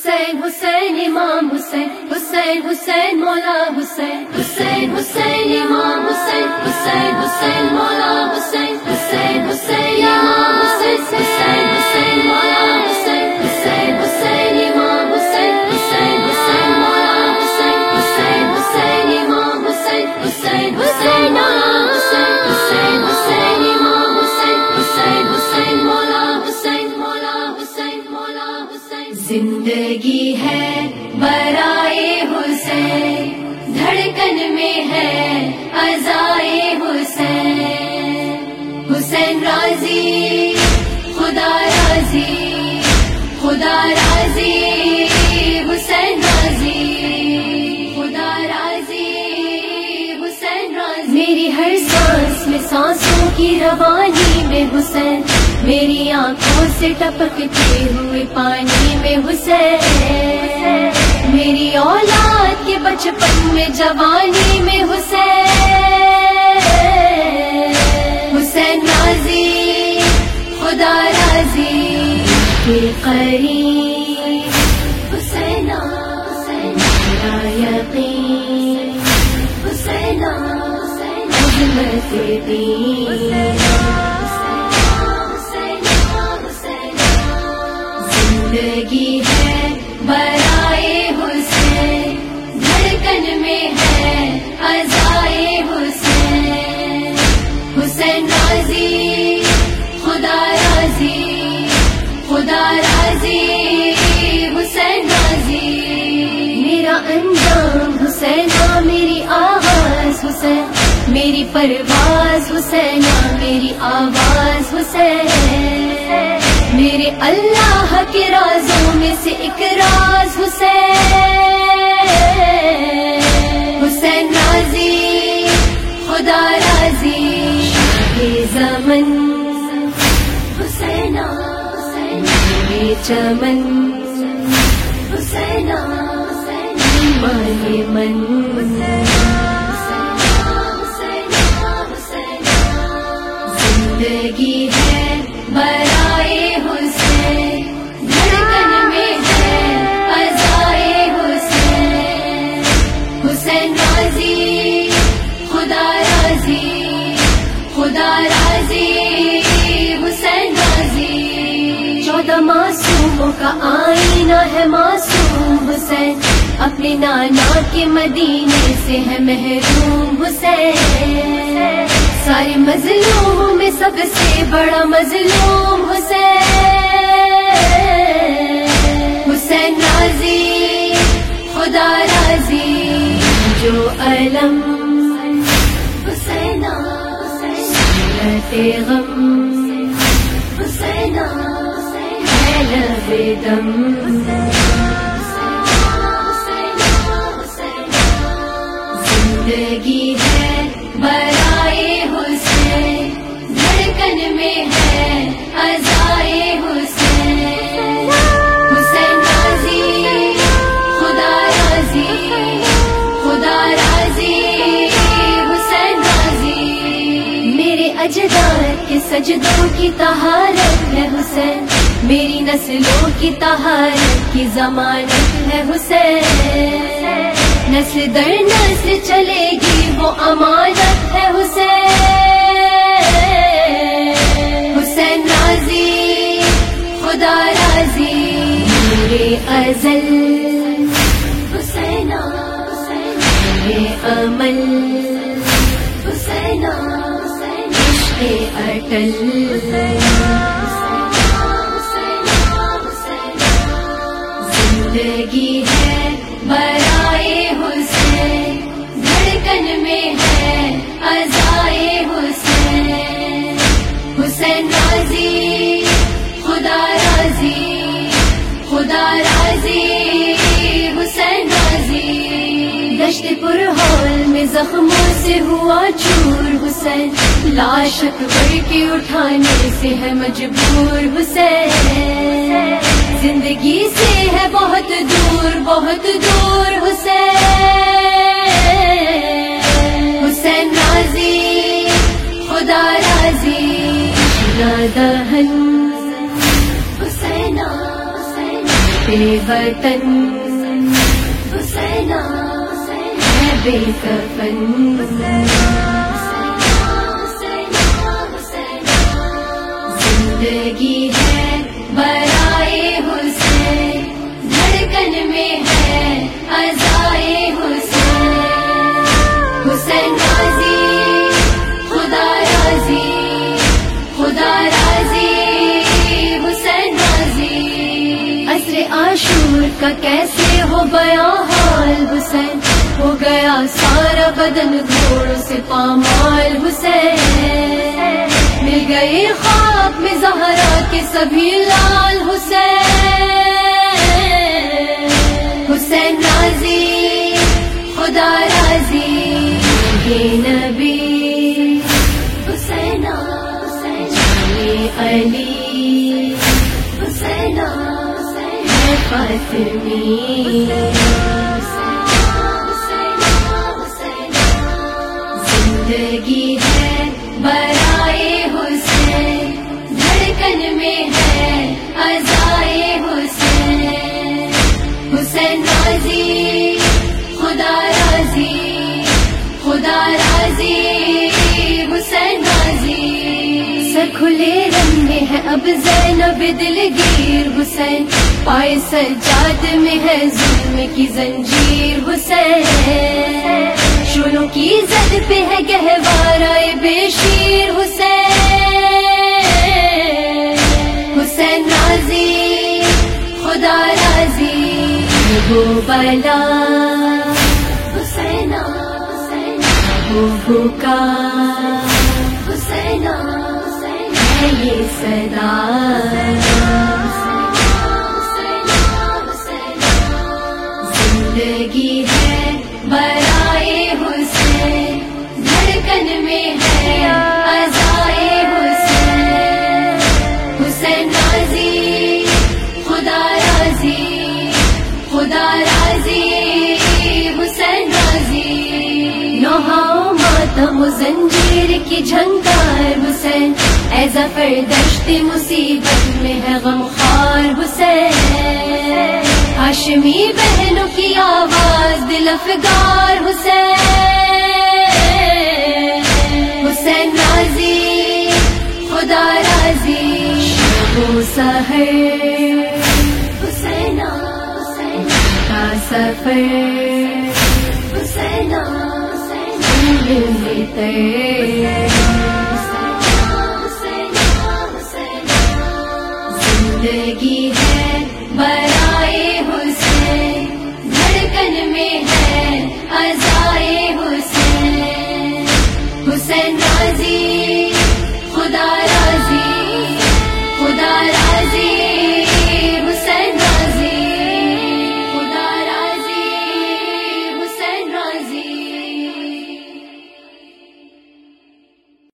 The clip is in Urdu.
حسین حسین امام حسین حسین حسین مولا حسین حسین حسین امام حسین حسین حسین مولا حسین حسین حسین امام حسین حسین حسین مولا حسین حسین حسین امام حسین حسین حسین مولا حسین حسین حسین امام حسین حسین حسین مولا حسین حسین حسین امام حسین حسین حسین مولا حسین مولا حسین مولا حسین زندگی ہے برائے حسین دھڑکن میں ہے عزائے حسین حسین راضی خدا راضی خدا راضی حسین راضی خدا راضی حسین راضی میری ہر سانس میں سانسوں کی روانی میں حسین میری آنکھوں سے ٹپکتے ہوئے پانی میں حسین میری اولاد کے بچپن میں جوانی میں حسین حسین راضی خدا راضی کے قریب حسین حسین میرا یقین حسین عظمت دین زندگی ہے برائے حسین دھڑکن میں ہے عزائے حسین حسین راضی خدا راضی خدا راضی حسین راضی میرا انجام حسین میری آواز حسین میری پرواز حسین میری آواز حسین میرے اللہ کے رازوں میں سے ایک راز حسین حسین راضی خدا راضی شاہ زمن حسین میرے چمن حسین ایمان من زندگی ہے برائے حسین دھڑکن میں ہے عزائے حسین حسین راضی خدا راضی خدا راضی حسین راضی 14 معصوموں کا آئینہ ہے معصوم حسین اپنے نانا کے مدینے سے ہے محروم حسین سارے مظلوموں میں سب سے بڑا مظلوم حسین حسین راضی خدا راضی جو علم حسین صورت غم حسین ہے لب دم زندگی ہے برائے حسین دھڑکن میں ہے عزائے حسین حسین راضی خدا راضی خدا راضی حسین راضی میرے اجداد کے سجدوں کی طہارت ہے حسین میری نسلوں کی طہارت کی ضمانت ہے حسین نسل در نسل چلے گی وہ امانت ہے حسین حسین راضی خدا راضی میرے ازل حسین میرے عمل حسین عشق اٹل زندگی ہے برائے حسین دھڑکن میں ہے عزائے حسین حسین راضی خدا راضی خدا راضی حسین راضی دشت پرہول میں زخموں سے ہوا چور حسین لاش اکبر کے اٹھانے سے ہے مجبور حسین زندگی سے ہے بہت دور حسین حسین راضی خدا راضی دہن حسین وطن حسینہ ہے بے کفن زندگی ہے برائے حسین دھڑکن میں ہے عزائے حسین حسین راضی خدا راضی خدا راضی حسین راضی عصر عاشور کا کیسے ہو بیاں حال حسین ہو گیا سارا بدن گھوڑوں سے پامال حسین مل گئے خواب میں زہرا کے سبھی لال حسین حسین راضی خدا راضی یہ نبی حسین علی حسین فاطمی زندگی ہے برائے حسین دھڑکن میں ہے عزائے حسین حسین راضی خدا راضی خدا راضی حسین راضی سر کھلے رنگ میں ہے اب زینب دلگیر حسین پائے سجاد میں ہے ظلم کی زنجیر حسین شولوں کی زد پہ ہے گہوارہ بے شیر حسین حسین راضی خدا راضی وہ بلا حسین وہ بھوکا حسین ہے یہ صدا زندگی ہے برائے حسین دھڑکن میں ہے عزائے حسین حسین راضی خدا راضی خدا راضی حسین راضی نوحاؤں ماتم و زنجیر کی جھنکار حسین اے ظفر دشت مصیبت میں ہے غمخوار حسین ہاشمی بہنوں کی آواز دل افگار حسین حسین راضی خدا راضی وہ سحر حسین کا سفر حسین زندگی